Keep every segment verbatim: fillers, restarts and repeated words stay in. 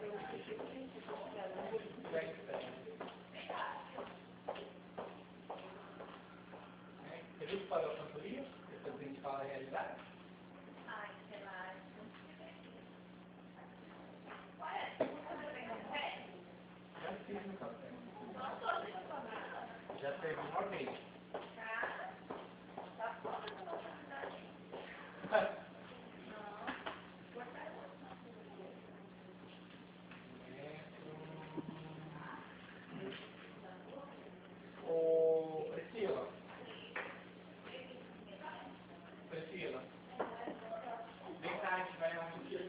Você viu que parou a cantoria? Depois a gente fala a realidade? Ai, sei lá. Já fiz no café. Já teve uma vez. Ô, Priscila. Priscila. Vem cá, a gente vai onde?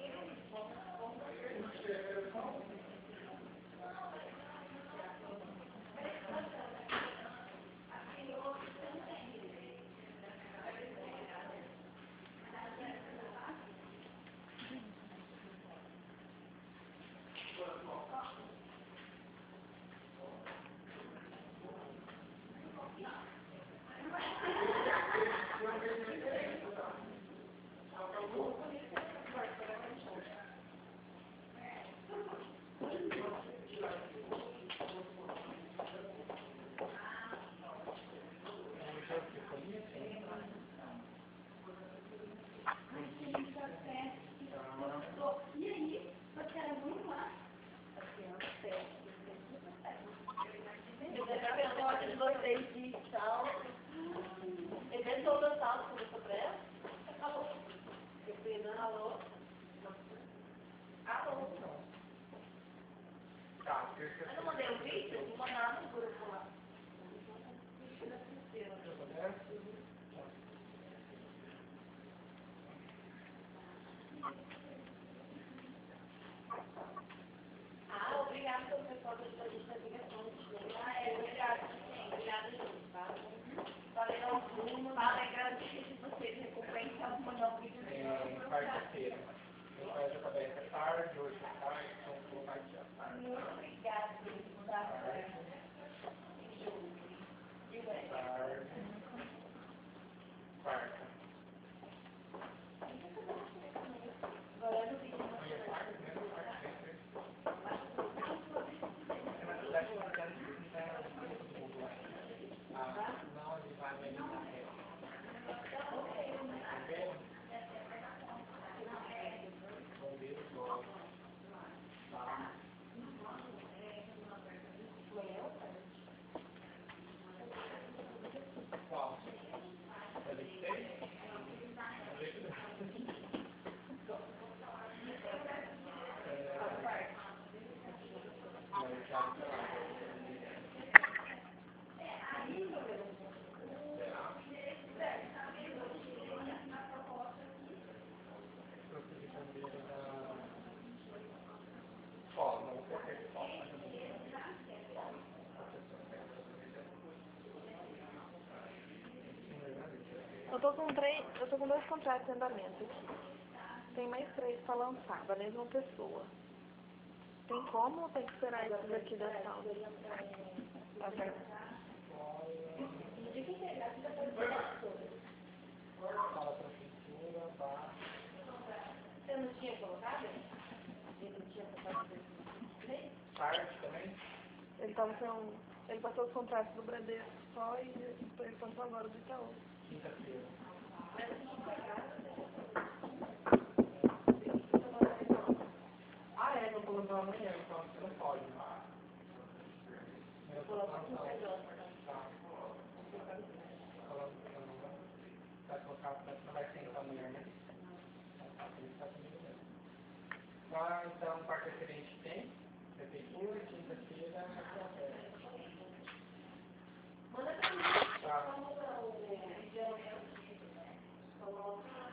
Vocês de sal. Ele deu todo o sal sobre o sobré. Acabou. Eu fui dando alô. Alô. Tá, terça. Eu não mandei o vídeo? Eu vou mandar no grupo lá. Ah, obrigada pelo pessoal da lista de ligações. Ah, é, obrigada. Obrigada, gente. Tá? Valeu, Bruno. Fala, agradeço de vocês. Recompensa, mandar um vídeo. É, quarta-feira. Eu faço a cabeça tarde, hoje à tarde, então vou colocar aqui à tarde. Muito obrigada, Bruno. Tá? Tarde. Quarta. Agora eu não vi. Amanhã é quarta, né? Quarta, sempre. Na verdade, eu não quero que não tenha todo mundo lá. Ah, não, ele vai me ajudar. Bombeiro, bombeiro, tá. Qual? É de seis? Eu tô com três, eu tô com dois contratos em andamento aqui. Tem mais três para lançar, da mesma pessoa. Tem como ou tem que esperar esses aqui da sala? Tá certo. De quem é? Fala pra pintura, tá. Você não tinha colocado? Ele não tinha colocado? Parte também? Ele tava com. Ele passou os contratos do Bradesco só e ele passou agora do Itaú. Quinta-feira. Ah, é, eu vou colocar amanhã, então você não pode. Eu vou colocar não. Tá. Vai colocar, não vai ser então amanhã, né? Ah, então, quarta-feira a gente tem, prefeitura, quinta-feira, Manda pra mim. tá. Como o